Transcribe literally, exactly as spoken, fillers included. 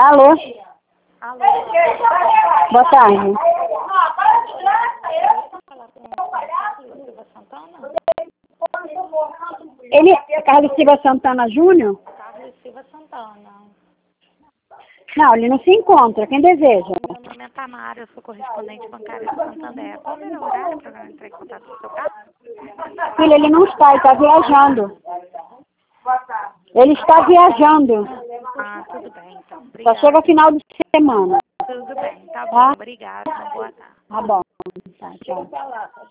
Alô? Alô? Boa tarde. Silva Santana? Ele é Carlos Silva Santana Júnior? Carlos Silva Santana. Não, ele não se encontra. Quem deseja? Meu nome é Tamara, eu sou correspondente bancária do Santander. Qual era o horário para eu entrar em contato com o seu carro? Filho, ele não está, ele está viajando. Ele está viajando. Ah, tudo bem, então. Só Obrigada. chega final de semana. Tudo bem, tá bom. Tá? Obrigada. Uma boa tarde. Tá bom. Tá, tchau.